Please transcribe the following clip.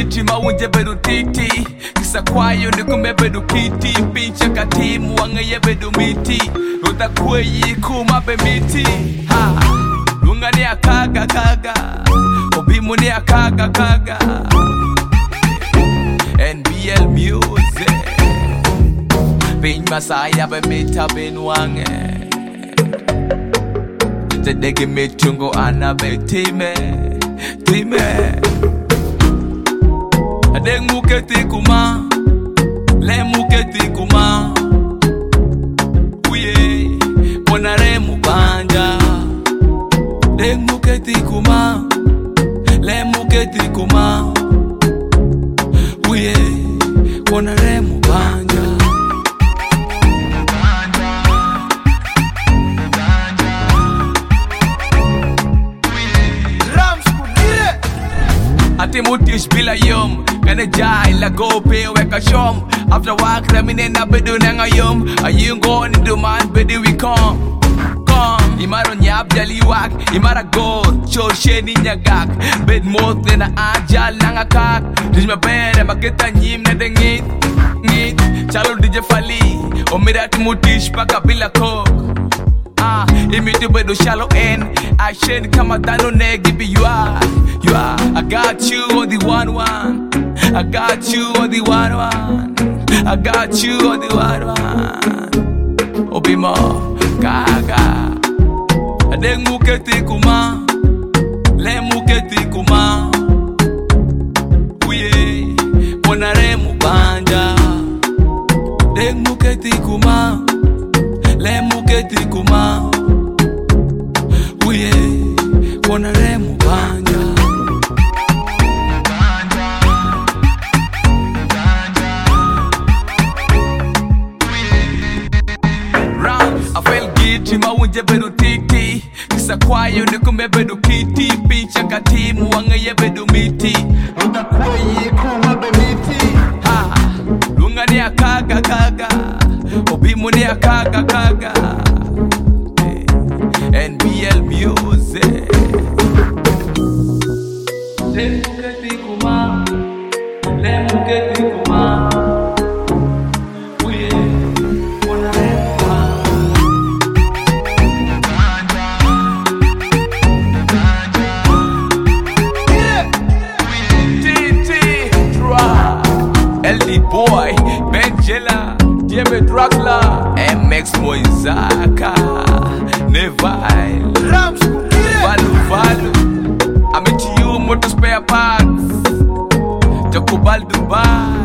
giti mawunje bedu titi kisa kwayo nikume bedu kiti pincha katimu wangaye bedu miti Uta kweyi kumabe miti ha Lunga ni akaga kaga Obimu ni akaga kaga NBL music Pin masaya be mita bin wange Tedege mitungo anabe time Adeng muketi kuma Le muketi kuma Uye Ponare mubanja Deng muketi kuma Le muketi kuma Uye Ponare mubanja Ati mutish bila yum Kane jai la go pay weka shom After work remine na bedu nenga yum Ayun go ni duman bedu we come Imaro nyap jali wak Imara go Chor sheni nyagak Bed mot na ajal nanga kak Dish me bere makita nyim na de ngit Chalo DJ Fali Omira ati mutish paka bila coke Imiti bedu shallow end I shed kama dano negi be you are I got you on the one I got you on the one I got you on the one Obimo Gaga Adeng muketi kuma Le muketi kuma Uye Ponare mubanja Adeng muketi kuma Le muketi kuma Uye Ponare mubanja I felt guilty mawunje bedu titi Kisa kwayo nikume bedu kiti Pincha katimu wangaye bedu miti Uta kweyi kumabe miti ha Lunga ni akaga kaga Obimu ni akaga kaga NBL music Lemuketi kuma Lemuketi kuma Uye LD Boy, Benjela, Dieme Dragla, MX Moizaka, Neville, Valu, I'm into you, motor spare parts, Jacobal Dubai.